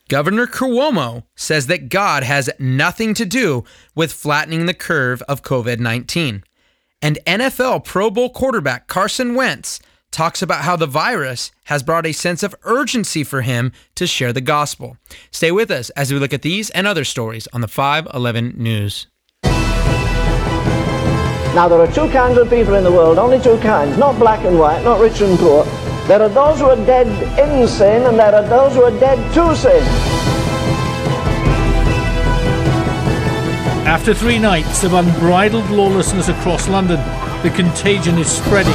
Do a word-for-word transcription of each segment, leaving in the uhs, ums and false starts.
Governor Cuomo says that God has nothing to do with flattening the curve of covid nineteen. And N F L Pro Bowl quarterback Carson Wentz talks about how the virus has brought a sense of urgency for him to share the gospel. Stay with us as we look at these and other stories on the five eleven News. Now, there are two kinds of people in the world, only two kinds, not black and white, not rich and poor. There are those who are dead in sin, and there are those who are dead to sin. After three nights of unbridled lawlessness across London, the contagion is spreading.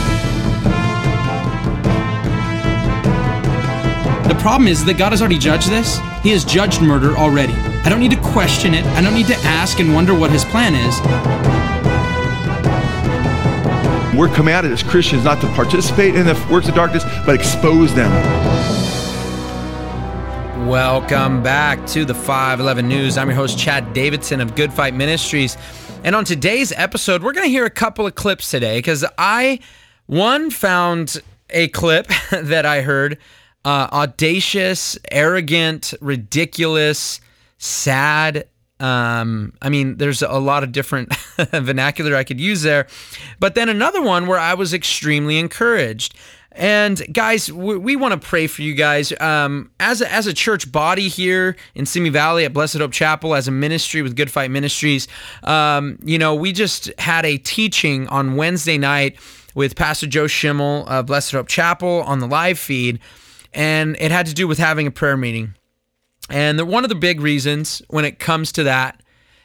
The problem is that God has already judged this. He has judged murder already. I don't need to question it. I don't need to ask and wonder what his plan is. We're commanded as Christians not to participate in the works of darkness, but expose them. Welcome back to the five eleven News. I'm your host, Chad Davidson of Good Fight Ministries. And on today's episode, we're going to hear a couple of clips today because I, one, found a clip that I heard, uh, audacious, arrogant, ridiculous, sad. Um, I mean, there's a lot of different vernacular I could use there. But then another one where I was extremely encouraged. And guys, we, we want to pray for you guys. Um, as a, as a church body here in Simi Valley at Blessed Hope Chapel, as a ministry with Good Fight Ministries, um, you know, we just had a teaching on Wednesday night with Pastor Joe Schimmel of Blessed Hope Chapel on the live feed, and it had to do with having a prayer meeting. And the, one of the big reasons when it comes to that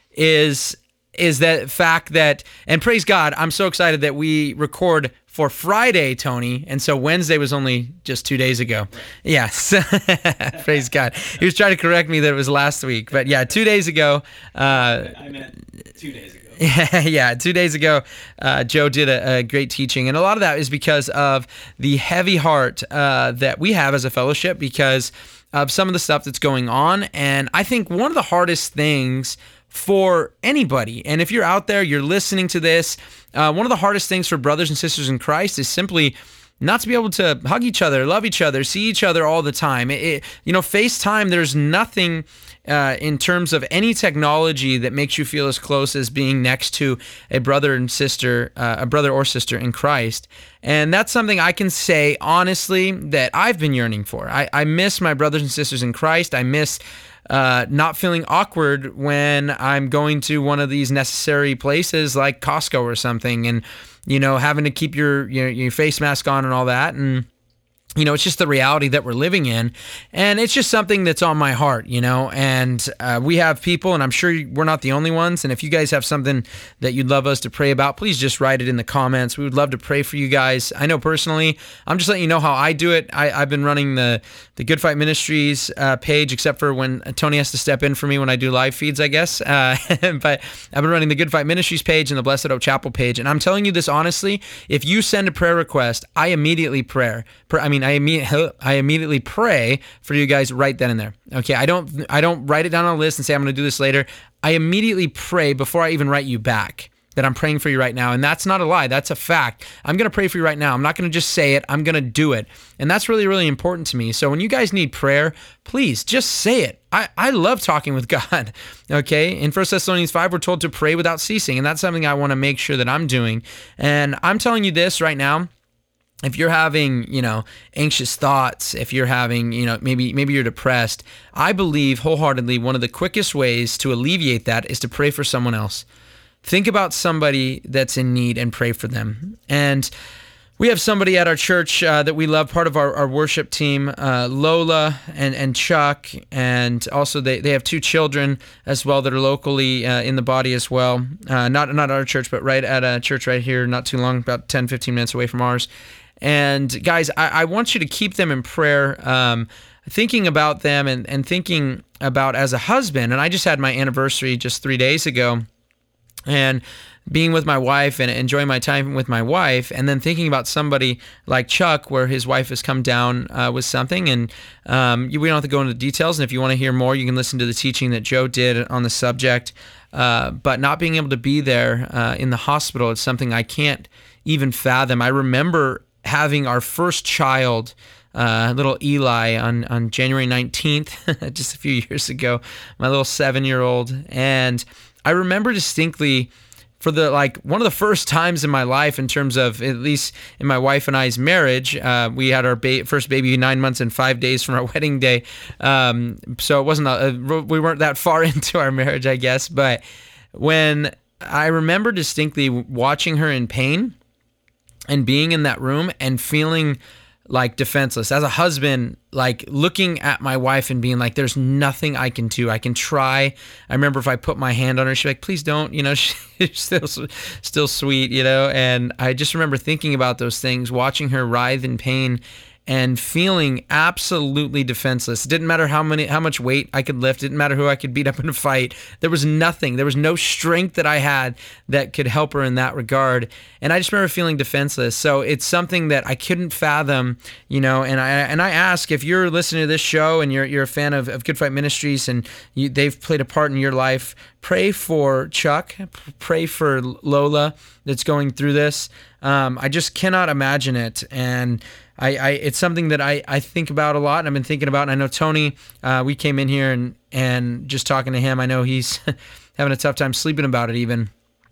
is is that fact that, and praise God, I'm so excited that we record for Friday, Tony, and so Wednesday was only just two days ago. Yes, praise God. He was trying to correct me that it was last week, but yeah, two days ago. Uh, I meant two days ago. Yeah, yeah, two days ago, uh, Joe did a, a great teaching, and a lot of that is because of the heavy heart uh, that we have as a fellowship because of some of the stuff that's going on. And I think one of the hardest things for anybody, and if you're out there, you're listening to this, uh, one of the hardest things for brothers and sisters in Christ is simply not to be able to hug each other, love each other, see each other all the time. It, it, you know, FaceTime, there's nothing uh, in terms of any technology that makes you feel as close as being next to a brother and sister, uh, a brother or sister in Christ. And that's something I can say honestly that I've been yearning for. I, I miss my brothers and sisters in Christ. I miss uh, not feeling awkward when I'm going to one of these necessary places like Costco or something, and you know, having to keep your, your your face mask on and all that. And you know, it's just the reality that we're living in, and it's just something that's on my heart, you know, and uh, we have people, and I'm sure we're not the only ones, and if you guys have something that you'd love us to pray about, please just write it in the comments. We would love to pray for you guys. I know personally, I'm just letting you know how I do it. I, I've been running the, the Good Fight Ministries uh, page, except for when Tony has to step in for me when I do live feeds, I guess, uh, but I've been running the Good Fight Ministries page and the Blessed Hope Chapel page, and I'm telling you this honestly, if you send a prayer request, I immediately pray. I mean, I immediately I immediately pray for you guys right then and there. Okay, I don't I don't write it down on a list and say I'm going to do this later. I immediately pray before I even write you back that I'm praying for you right now, and that's not a lie. That's a fact. I'm going to pray for you right now. I'm not going to just say it. I'm going to do it, and that's really, really important to me. So when you guys need prayer, please just say it. I, I love talking with God, okay? In First Thessalonians five, we're told to pray without ceasing, and that's something I want to make sure that I'm doing. And I'm telling you this right now. If you're having, you know, anxious thoughts, if you're having, you know, maybe maybe you're depressed, I believe wholeheartedly one of the quickest ways to alleviate that is to pray for someone else. Think about somebody that's in need and pray for them. And we have somebody at our church uh, that we love, part of our, our worship team, uh, Lola and, and Chuck, and also they, they have two children as well that are locally uh, in the body as well. Uh, not not our church, but right at a church right here, not too long, about ten, fifteen minutes away from ours. And guys, I, I want you to keep them in prayer, um, thinking about them and, and thinking about as a husband. And I just had my anniversary just three days ago, and being with my wife and enjoying my time with my wife, and then thinking about somebody like Chuck, where his wife has come down uh, with something, and um, we don't have to go into the details, and if you want to hear more, you can listen to the teaching that Joe did on the subject, uh, but not being able to be there uh, in the hospital, it's something I can't even fathom. I remember having our first child uh, little Eli on, on January nineteenth, just a few years ago, my little seven-year-old. And I remember distinctly for the, like, one of the first times in my life in terms of, at least in my wife and I's marriage, uh, we had our ba- first baby nine months and five days from our wedding day. Um, so it wasn't, a, we weren't that far into our marriage, I guess. But when I remember distinctly watching her in pain and being in that room and feeling like defenseless as a husband, like looking at my wife and being like, there's nothing I can do. I can try. I remember if I put my hand on her, she'd be like, please don't, you know, she's still, still sweet, you know? And I just remember thinking about those things, watching her writhe in pain and feeling absolutely defenseless. It didn't matter how many, how much weight I could lift. It didn't matter who I could beat up in a fight. There was nothing. There was no strength that I had that could help her in that regard. And I just remember feeling defenseless. So it's something that I couldn't fathom, you know. And I and I ask, if you're listening to this show and you're you're a fan of, of Good Fight Ministries and you, they've played a part in your life, pray for Chuck, pray for Lola that's going through this. Um, I just cannot imagine it. And I, I, it's something that I, I think about a lot, and I've been thinking about. And I know Tony, uh, we came in here and, and just talking to him, I know he's having a tough time sleeping about it even.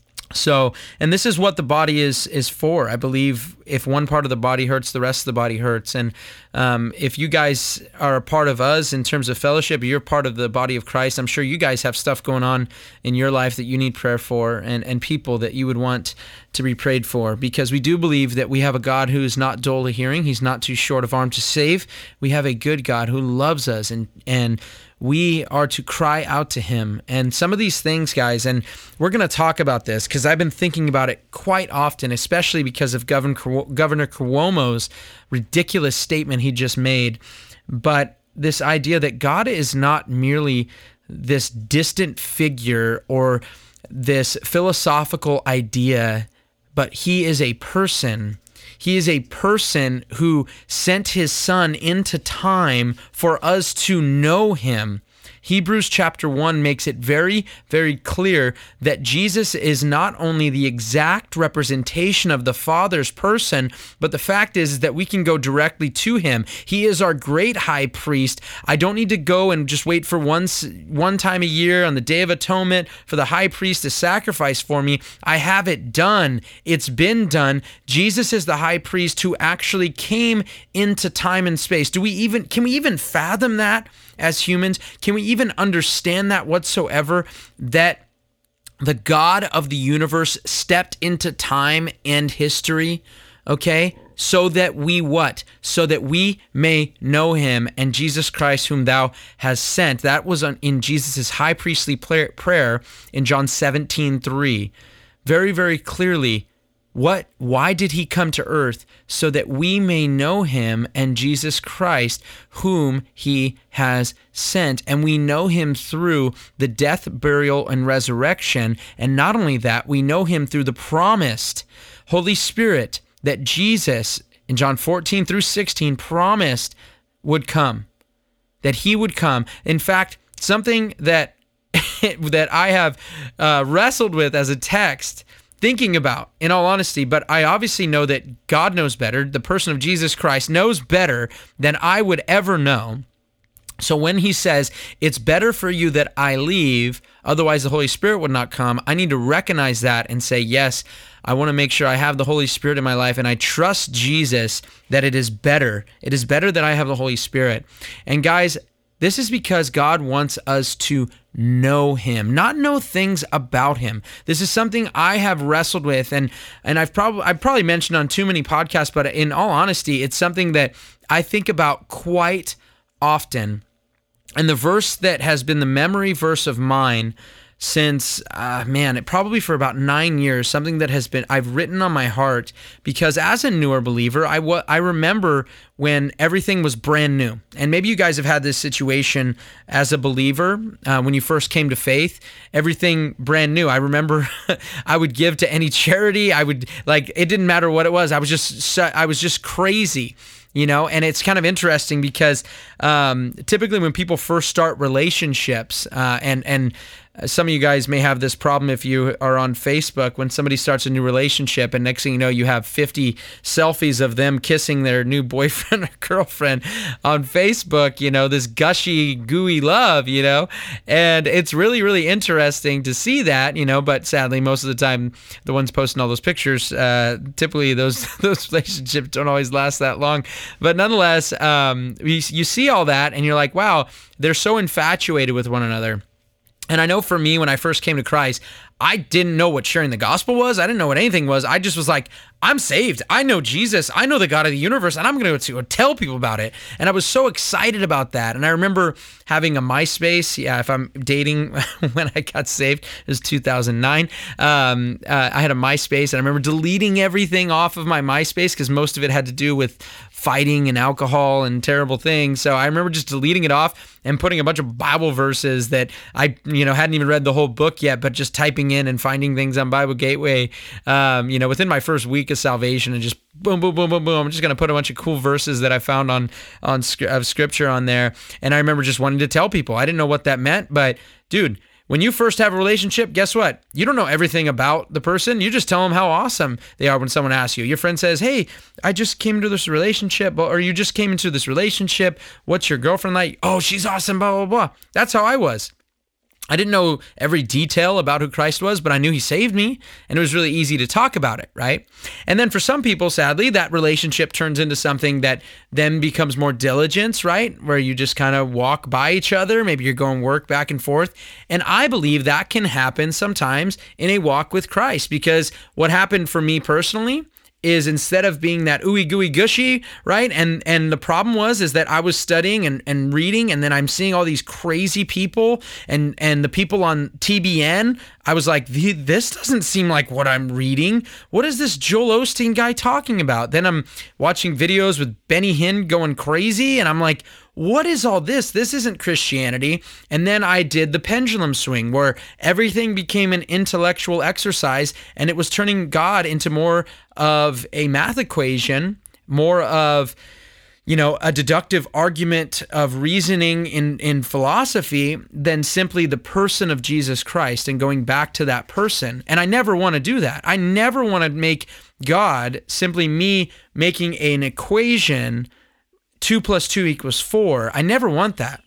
So, and this is what the body is is for. I believe if one part of the body hurts, the rest of the body hurts. And um, if you guys are a part of us in terms of fellowship, you're part of the body of Christ, I'm sure you guys have stuff going on in your life that you need prayer for, and, and people that you would want to be prayed for, because we do believe that we have a God who is not dull of hearing. He's not too short of arm to save. We have a good God who loves us, and and we are to cry out to him. And some of these things, guys, and we're going to talk about this because I've been thinking about it quite often, especially because of Governor Governor Cuomo's ridiculous statement he just made. But this idea that God is not merely this distant figure or this philosophical idea, but he is a person. He is a person who sent his son into time for us to know him. Hebrews chapter one makes it very, very clear that Jesus is not only the exact representation of the Father's person, but the fact is that we can go directly to him. He is our great high priest. I don't need to go and just wait for one, one time a year on the Day of Atonement for the high priest to sacrifice for me. I have it done. It's been done. Jesus is the high priest who actually came into time and space. Do we even, can we even fathom that? As humans, can we even understand that whatsoever, that the God of the universe stepped into time and history, okay, so that we what? So that we may know him and Jesus Christ whom thou hast sent. That was in Jesus' high priestly prayer in John seventeen three. Very, very clearly, What? Why did he come to earth? So that we may know him and Jesus Christ, whom he has sent. And we know him through the death, burial, and resurrection. And not only that, we know him through the promised Holy Spirit that Jesus, in John fourteen through sixteen, promised would come. That he would come. In fact, something that, that I have uh, wrestled with as a text, thinking about, in all honesty, but I obviously know that God knows better. The person of Jesus Christ knows better than I would ever know. So when he says, it's better for you that I leave, otherwise the Holy Spirit would not come, I need to recognize that and say, yes, I want to make sure I have the Holy Spirit in my life, and I trust Jesus that it is better. It is better that I have the Holy Spirit. And guys, this is because God wants us to know him, not know things about him. This is something I have wrestled with, and and I've probably I've probably mentioned on too many podcasts, but in all honesty, it's something that I think about quite often. And the verse that has been the memory verse of mine since, uh, man, it probably for about nine years, something that has been, I've written on my heart, because as a newer believer, I, w- I remember when everything was brand new. And maybe you guys have had this situation as a believer, uh, when you first came to faith, everything brand new. I remember I would give to any charity. I would, like, it didn't matter what it was. I was just, I was just crazy. You know, and it's kind of interesting because um, typically when people first start relationships uh, and and uh, some of you guys may have this problem if you are on Facebook when somebody starts a new relationship and next thing you know, you have fifty selfies of them kissing their new boyfriend or girlfriend on Facebook, you know, this gushy, gooey love, you know, and it's really, really interesting to see that, you know, but sadly, most of the time, the ones posting all those pictures, uh, typically those those relationships don't always last that long. But nonetheless, um, you, you see all that and you're like, wow, they're so infatuated with one another. And I know for me, when I first came to Christ, I didn't know what sharing the gospel was. I didn't know what anything was. I just was like, I'm saved. I know Jesus. I know the God of the universe, and I'm going to go tell people about it. And I was so excited about that. And I remember having a MySpace. Yeah, if I'm dating when I got saved, it was two thousand nine. Um, uh, I had a MySpace, and I remember deleting everything off of my MySpace because most of it had to do with fighting and alcohol and terrible things. So I remember just deleting it off and putting a bunch of Bible verses that I, you know, hadn't even read the whole book yet, but just typing in and finding things on Bible Gateway, um, you know, within my first week of salvation, and just boom, boom, boom, boom, boom. I'm just going to put a bunch of cool verses that I found on, on of scripture on there. And I remember just wanting to tell people. I didn't know what that meant, but dude, when you first have a relationship, guess what? You don't know everything about the person. You just tell them how awesome they are when someone asks you. Your friend says, hey, I just came into this relationship, or you just came into this relationship. What's your girlfriend like? Oh, she's awesome, blah, blah, blah. That's how I was. I didn't know every detail about who Christ was, but I knew he saved me, and it was really easy to talk about it, right? And then for some people, sadly, that relationship turns into something that then becomes more diligence, right? Where you just kind of walk by each other. Maybe you're going work back and forth. And I believe that can happen sometimes in a walk with Christ, because what happened for me personally is instead of being that ooey gooey gushy, right? And and the problem was is that I was studying and, and reading, and then I'm seeing all these crazy people and and the people on T B N. I was like, this doesn't seem like what I'm reading. What is this Joel Osteen guy talking about? Then I'm watching videos with Benny Hinn going crazy, and I'm like, what is all this? This isn't Christianity. And then I did the pendulum swing where everything became an intellectual exercise, and it was turning God into more of a math equation, more of, you know, a deductive argument of reasoning in, in philosophy than simply the person of Jesus Christ and going back to that person. And I never want to do that. I never want to make God simply me making an equation, two plus two equals four. I never want that.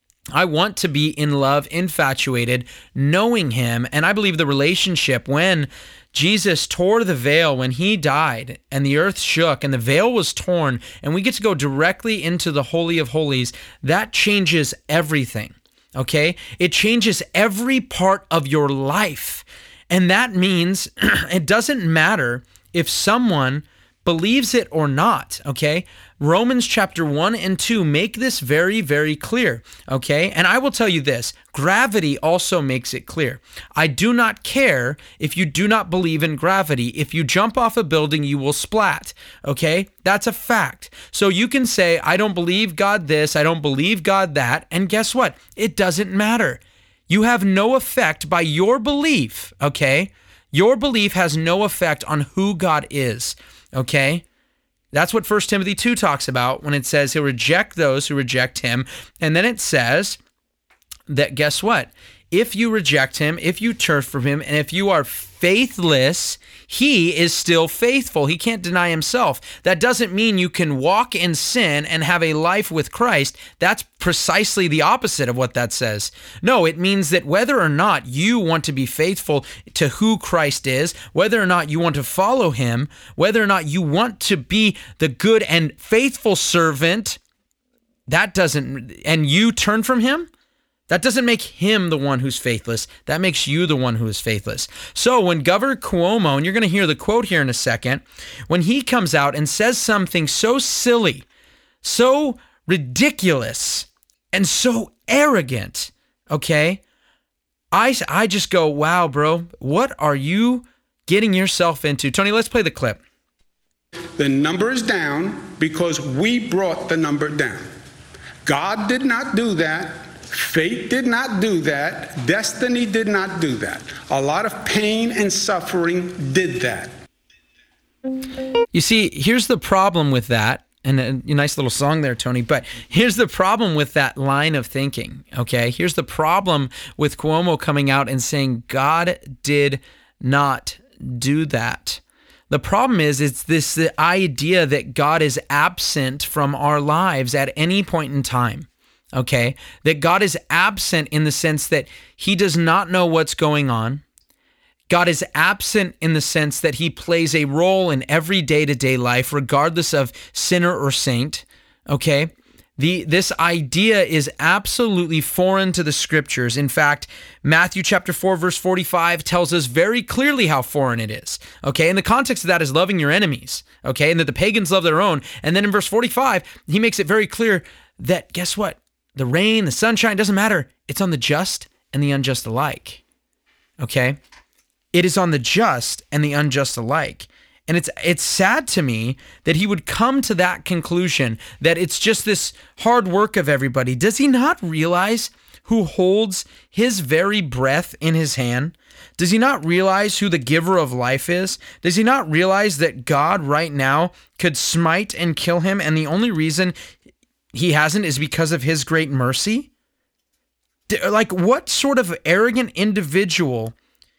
I want to be in love, infatuated, knowing him. And I believe the relationship, when Jesus tore the veil, when he died and the earth shook and the veil was torn and we get to go directly into the Holy of Holies, that changes everything, okay? It changes every part of your life. And that means it doesn't matter if someone believes it or not, okay? Romans chapter one and two make this very, very clear, okay? And I will tell you this, gravity also makes it clear. I do not care if you do not believe in gravity. If you jump off a building, you will splat, okay? That's a fact. So you can say, I don't believe God this, I don't believe God that, and guess what? It doesn't matter. You have no effect by your belief, okay? Your belief has no effect on who God is, okay? That's what First Timothy two talks about when it says he'll reject those who reject him. And then it says that, guess what? If you reject him, if you turn from him, and if you are faithless, he is still faithful. He can't deny himself. That doesn't mean you can walk in sin and have a life with Christ. That's precisely the opposite of what that says. No, it means that whether or not you want to be faithful to who Christ is, whether or not you want to follow him, whether or not you want to be the good and faithful servant, that doesn't, and you turn from him, that doesn't make him the one who's faithless. That makes you the one who is faithless. So when Governor Cuomo, and you're going to hear the quote here in a second, when he comes out and says something so silly, so ridiculous, and so arrogant, okay, I, I just go, wow, bro, what are you getting yourself into? Tony, let's play the clip. The number is down because we brought the number down. God did not do that. Fate did not do that. Destiny did not do that. A lot of pain and suffering did that. You see, here's the problem with that. And a, a nice little song there, Tony. But here's the problem with that line of thinking, okay? Here's the problem with Cuomo coming out and saying God did not do that. The problem is, it's this the idea that God is absent from our lives at any point in time, okay? That God is absent in the sense that he does not know what's going on. God is absent in the sense that he plays a role in every day-to-day life, regardless of sinner or saint, okay? The, this idea is absolutely foreign to the scriptures. In fact, Matthew chapter four, verse forty-five tells us very clearly how foreign it is, okay? And the context of that is loving your enemies, okay? And that the pagans love their own. And then in verse forty-five, he makes it very clear that, guess what? The rain, the sunshine, doesn't matter. It's on the just and the unjust alike, okay? It is on the just and the unjust alike. And it's it's sad to me that he would come to that conclusion, that it's just this hard work of everybody. Does he not realize who holds his very breath in his hand? Does he not realize who the giver of life is? Does he not realize that God right now could smite and kill him, and the only reason he hasn't is because of his great mercy? Like, what sort of arrogant individual?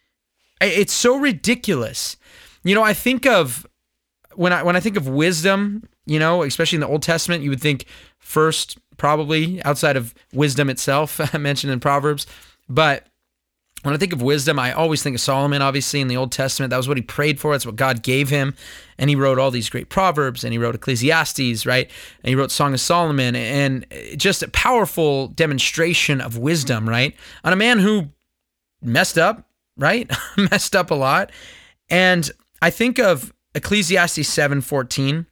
It's so ridiculous. You know, I think of, when I when I think of wisdom, you know, especially in the Old Testament, you would think first, probably, outside of wisdom itself, mentioned in Proverbs. But when I think of wisdom, I always think of Solomon, obviously, in the Old Testament. That was what he prayed for. That's what God gave him. And he wrote all these great Proverbs, and he wrote Ecclesiastes, right? And he wrote Song of Solomon, and just a powerful demonstration of wisdom, right? On a man who messed up, right? messed up a lot. And I think of Ecclesiastes seven fourteen.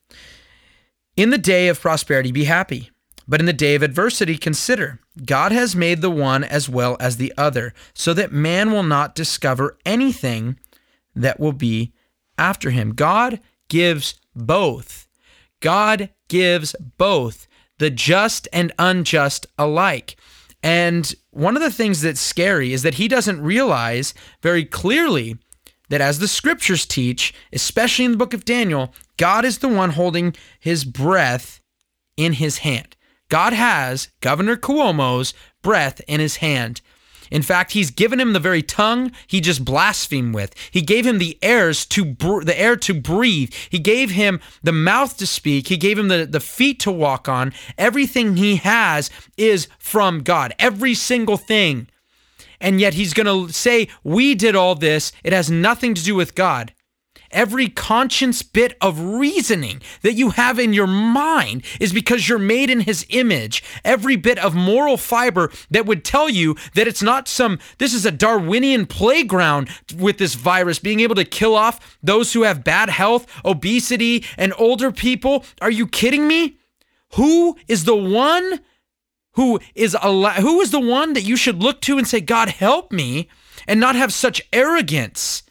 In the day of prosperity, be happy. But in the day of adversity, consider, God has made the one as well as the other, so that man will not discover anything that will be after him. God gives both. God gives both, the just and unjust alike. And one of the things that's scary is that he doesn't realize very clearly that, as the scriptures teach, especially in the book of Daniel, God is the one holding his breath in his hand. God has Governor Cuomo's breath in his hand. In fact, he's given him the very tongue he just blasphemed with. He gave him the airs to br- the air to breathe. He gave him the mouth to speak. He gave him the, the feet to walk on. Everything he has is from God. Every single thing. And yet he's going to say, we did all this. It has nothing to do with God. Every conscience bit of reasoning that you have in your mind is because you're made in his image. Every bit of moral fiber that would tell you that it's not some, this is a Darwinian playground with this virus being able to kill off those who have bad health, obesity, and older people. Are you kidding me? Who is the one who is al- who is the one that you should look to and say, God, help me, and not have such arrogance?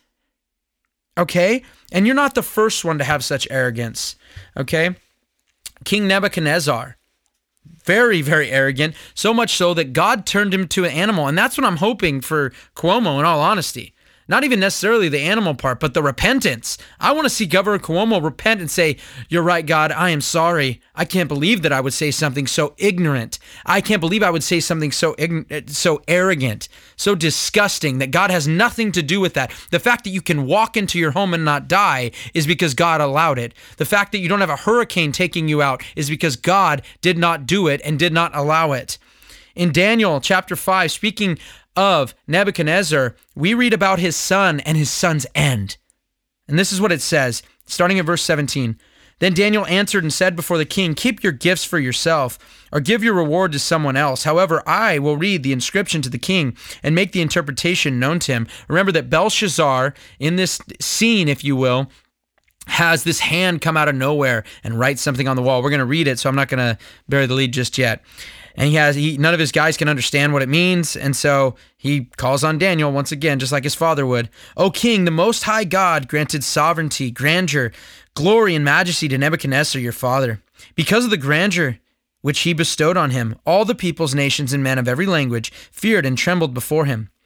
Okay? And you're not the first one to have such arrogance. Okay? King Nebuchadnezzar, very, very arrogant, so much so that God turned him to an animal. And that's what I'm hoping for Cuomo, in all honesty. Not even necessarily the animal part, but the repentance. I want to see Governor Cuomo repent and say, you're right, God, I am sorry. I can't believe that I would say something so ignorant. I can't believe I would say something so ign- so arrogant, so disgusting, that God has nothing to do with that. The fact that you can walk into your home and not die is because God allowed it. The fact that you don't have a hurricane taking you out is because God did not do it and did not allow it. In Daniel chapter five, speaking of Nebuchadnezzar, we read about his son and his son's end. And this is what it says, starting at verse seventeen. Then Daniel answered and said before the king, keep your gifts for yourself, or give your reward to someone else. However, I will read the inscription to the king and make the interpretation known to him. Remember that Belshazzar, in this scene, if you will, has this hand come out of nowhere and write something on the wall. We're going to read it, so I'm not going to bury the lead just yet. And he has he, none of his guys can understand what it means, and so he calls on Daniel once again, just like his father would. O king, the Most High God granted sovereignty, grandeur, glory, and majesty to Nebuchadnezzar, your father. Because of the grandeur which he bestowed on him, all the peoples, nations, and men of every language feared and trembled before him.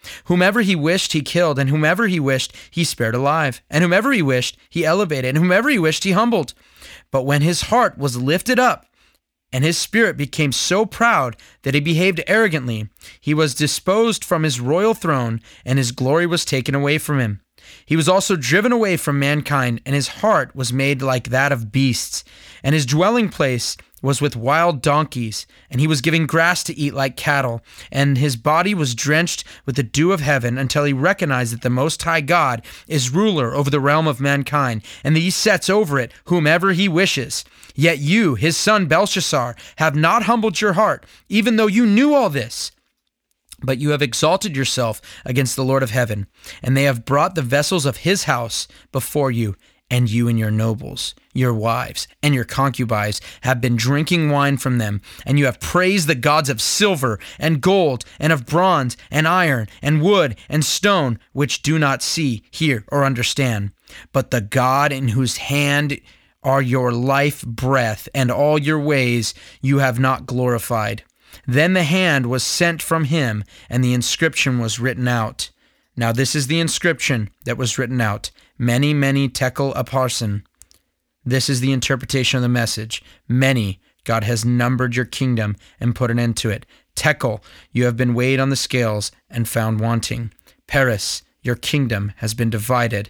Whomever he wished, he killed, and whomever he wished, he spared alive. And whomever he wished, he elevated, and whomever he wished, he humbled. But when his heart was lifted up, and his spirit became so proud that he behaved arrogantly, he was disposed from his royal throne, and his glory was taken away from him. He was also driven away from mankind, and his heart was made like that of beasts, and his dwelling place was with wild donkeys, and he was given grass to eat like cattle, and his body was drenched with the dew of heaven until he recognized that the Most High God is ruler over the realm of mankind, and that he sets over it whomever he wishes. Yet you, his son Belshazzar, have not humbled your heart, even though you knew all this. But you have exalted yourself against the Lord of heaven, and they have brought the vessels of his house before you, and you and your nobles, your wives, and your concubines have been drinking wine from them, and you have praised the gods of silver and gold and of bronze and iron and wood and stone, which do not see, hear, or understand. But the God in whose hand are your life breath and all your ways you have not glorified. Then the hand was sent from him, and the inscription was written out. Now this is the inscription that was written out. Many, many tekel upharsin. This is the interpretation of the message. Many, God has numbered your kingdom and put an end to it. Tekel, you have been weighed on the scales and found wanting. Peres, your kingdom has been divided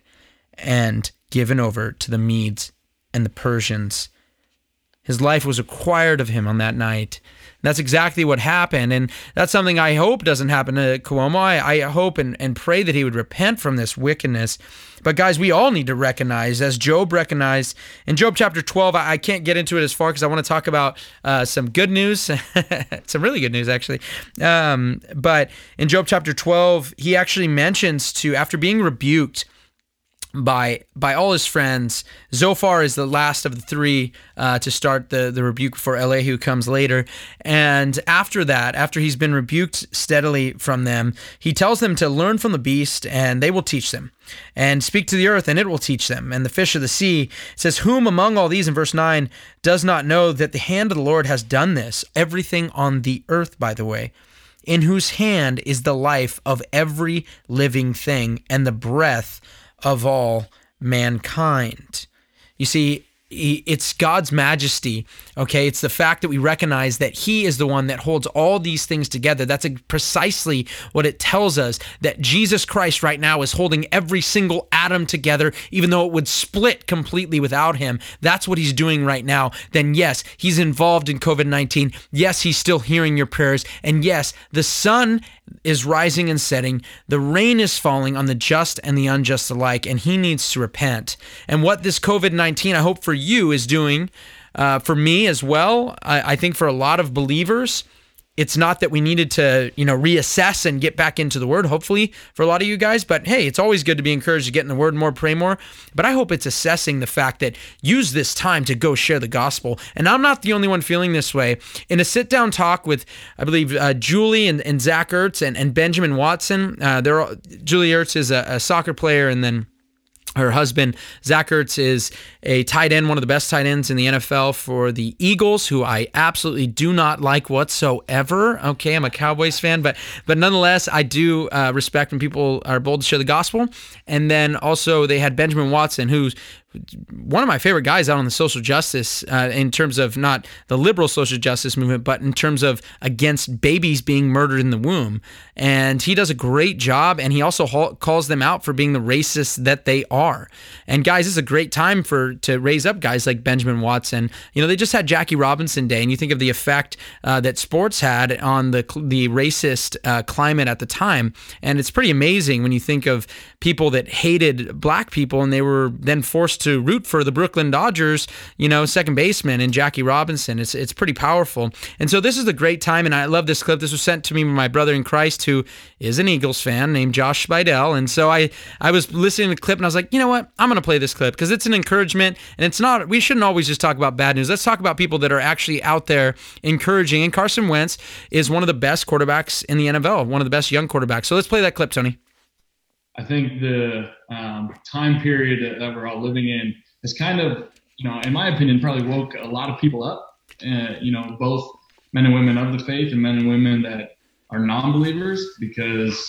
and given over to the Medes and the Persians. His life was required of him on that night. And that's exactly what happened. And that's something I hope doesn't happen to Cuomo. I, I hope and, and pray that he would repent from this wickedness. But guys, we all need to recognize, as Job recognized, in Job chapter twelve, I, I can't get into it as far because I want to talk about uh, some good news, some really good news actually. Um, but in Job chapter twelve, he actually mentions to, after being rebuked by by all his friends, Zophar is the last of the three uh, to start the, the rebuke before Elihu comes later. And after that, after he's been rebuked steadily from them, he tells them to learn from the beast and they will teach them. And speak to the earth and it will teach them. And the fish of the sea, says, whom among all these, in verse nine, does not know that the hand of the Lord has done this? Everything on the earth, by the way, in whose hand is the life of every living thing and the breath of all mankind. You see, it's God's majesty, okay? It's the fact that we recognize that he is the one that holds all these things together. That's precisely what it tells us, that Jesus Christ right now is holding every single atom together, even though it would split completely without him. That's what he's doing right now. Then yes, he's involved in covid nineteen. Yes, he's still hearing your prayers. And yes, the sun is rising and setting. The rain is falling on the just and the unjust alike, and he needs to repent. And what this covid nineteen, I hope for you, is doing, uh, for me as well, I, I think for a lot of believers, it's not that we needed to, you know, reassess and get back into the Word, hopefully, for a lot of you guys. But hey, it's always good to be encouraged to get in the Word more, pray more. But I hope it's assessing the fact that use this time to go share the gospel. And I'm not the only one feeling this way. In a sit-down talk with, I believe, uh, Julie and, and Zach Ertz and, and Benjamin Watson, uh, they're all, Julie Ertz is a, a soccer player, and then her husband, Zach Ertz, is a tight end, one of the best tight ends in the N F L for the Eagles, who I absolutely do not like whatsoever. Okay, I'm a Cowboys fan, but but nonetheless, I do uh, respect when people are bold to share the gospel. And then also they had Benjamin Watson, who's one of my favorite guys out on the social justice, uh, in terms of not the liberal social justice movement, but in terms of against babies being murdered in the womb. And he does a great job, and he also ha- calls them out for being the racists that they are. And guys, this is a great time for to raise up guys like Benjamin Watson. You know, they just had Jackie Robinson Day, and you think of the effect uh, that sports had on the the racist uh, climate at the time. And it's pretty amazing when you think of people that hated black people, and they were then forced to root for the Brooklyn Dodgers, you know, second baseman and Jackie Robinson. It's it's pretty powerful. And so this is a great time, and I love this clip. This was sent to me by my brother in Christ, who is an Eagles fan, named Josh Spidell. And so I, I was listening to the clip, and I was like, you know what? I'm going to play this clip because it's an encouragement, and it's not, we shouldn't always just talk about bad news. Let's talk about people that are actually out there encouraging. And Carson Wentz is one of the best quarterbacks in the N F L, one of the best young quarterbacks. So let's play that clip, Tony. I think the um, time period that, that we're all living in has kind of, you know, in my opinion, probably woke a lot of people up, uh, you know, both men and women of the faith and men and women that are non-believers, because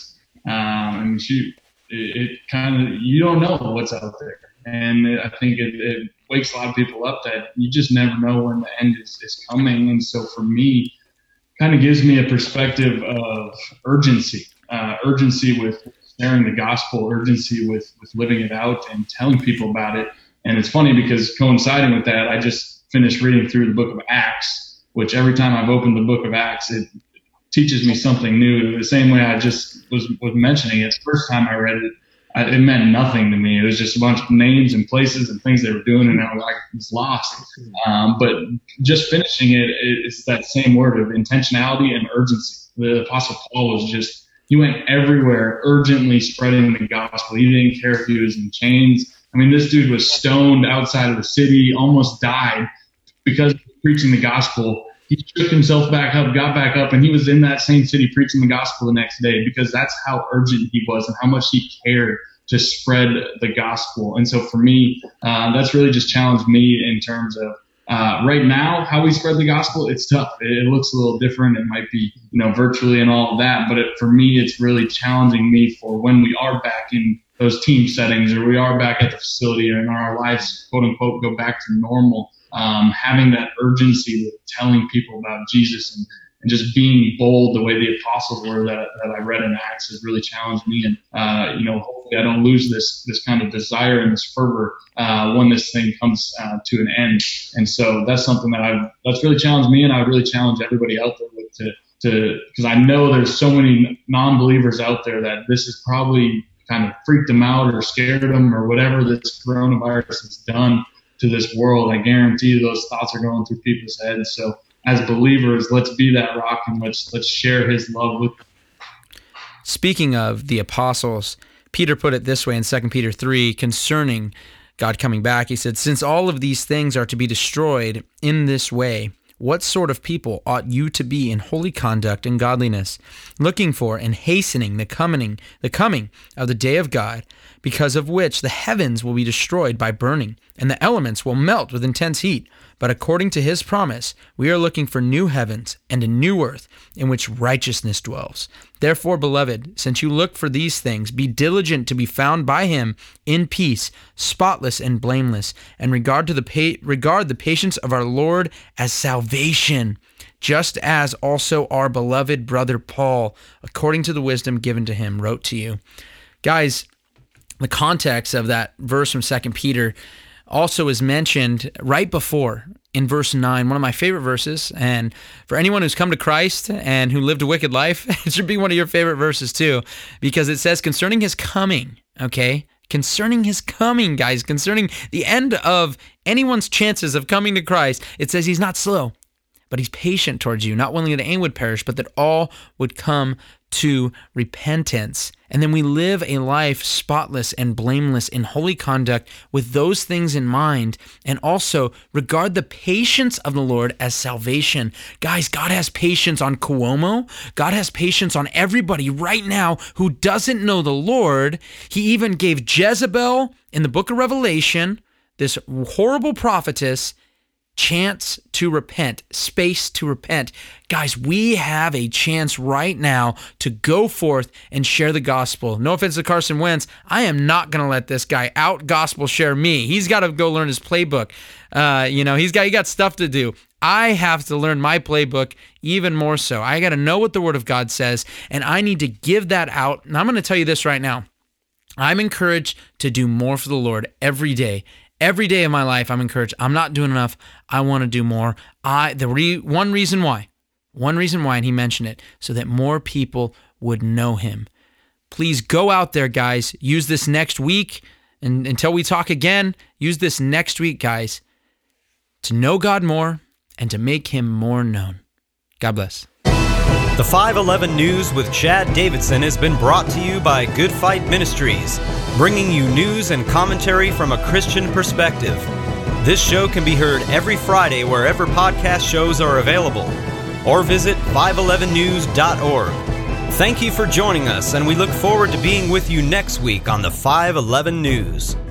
Um, I mean, shoot, it, it kind of, you don't know what's out there. And I think it, it wakes a lot of people up that you just never know when the end is, is coming. And so for me, kind of gives me a perspective of urgency, uh, urgency with sharing the gospel, urgency with, with living it out and telling people about it. And it's funny because coinciding with that, I just finished reading through the book of Acts, which every time I've opened the book of Acts, it teaches me something new. The same way I just was, was mentioning it, the first time I read it, I, it meant nothing to me. It was just a bunch of names and places and things they were doing, and I was, I was lost. Um, but just finishing it, it's that same word of intentionality and urgency. The Apostle Paul was just, he went everywhere urgently spreading the gospel. He didn't care if he was in chains. I mean, this dude was stoned outside of the city, almost died because of preaching the gospel. He shook himself back up, got back up, and he was in that same city preaching the gospel the next day because that's how urgent he was and how much he cared to spread the gospel. And so for me, uh, that's really just challenged me in terms of uh, right now, how we spread the gospel. It's tough. It, it looks a little different. It might be, you know, virtually and all of that. But it, for me, it's really challenging me for when we are back in those team settings or we are back at the facility and our lives, quote unquote, go back to normal. Um, having that urgency with telling people about Jesus and, and just being bold the way the apostles were that, that I read in Acts has really challenged me. And, uh, you know, hopefully I don't lose this, this kind of desire and this fervor, uh, when this thing comes, uh, to an end. And so that's something that I've, that's really challenged me, and I would really challenge everybody out there with to, to, cause I know there's so many non-believers out there that this has probably kind of freaked them out or scared them or whatever this coronavirus has done to this world. I guarantee you those thoughts are going through people's heads. So as believers, let's be that rock and let's let's share his love with them. Speaking of the apostles, Peter put it this way in Second Peter three concerning God coming back. He said, since all of these things are to be destroyed in this way, what sort of people ought you to be in holy conduct and godliness, looking for and hastening the coming, the coming of the day of God, because of which the heavens will be destroyed by burning, and the elements will melt with intense heat. But according to his promise, we are looking for new heavens and a new earth in which righteousness dwells. Therefore, beloved, since you look for these things, be diligent to be found by him in peace, spotless and blameless, and regard to the pa- regard the patience of our Lord as salvation, just as also our beloved brother Paul, according to the wisdom given to him, wrote to you. Guys, the context of that verse from Second Peter also is mentioned right before in verse nine, one of my favorite verses. And for anyone who's come to Christ and who lived a wicked life, it should be one of your favorite verses too, because it says concerning his coming, okay? Concerning his coming, guys, concerning the end of anyone's chances of coming to Christ, it says he's not slow, but he's patient towards you, not willing that any would perish, but that all would come to repentance. And then we live a life spotless and blameless in holy conduct with those things in mind, and also regard the patience of the Lord as salvation. Guys, God has patience on Cuomo. God has patience on everybody right now who doesn't know the Lord. He even gave Jezebel in the book of Revelation, this horrible prophetess, chance to repent, space to repent. Guys, we have a chance right now to go forth and share the gospel. No offense to Carson Wentz, I am not going to let this guy out gospel share me. He's got to go learn his playbook. Uh, you know, he's got he got stuff to do. I have to learn my playbook even more so. I got to know what the Word of God says, and I need to give that out. And I'm going to tell you this right now. I'm encouraged to do more for the Lord every day. Every day of my life, I'm encouraged. I'm not doing enough. I want to do more. I the re, one reason why, one reason why, and he mentioned it, so that more people would know him. Please go out there, guys. Use this next week, and until we talk again, use this next week, guys, to know God more and to make him more known. God bless. The five eleven News with Chad Davidson has been brought to you by Good Fight Ministries, bringing you news and commentary from a Christian perspective. This show can be heard every Friday wherever podcast shows are available, or visit five eleven news dot org. Thank you for joining us, and we look forward to being with you next week on the five eleven News.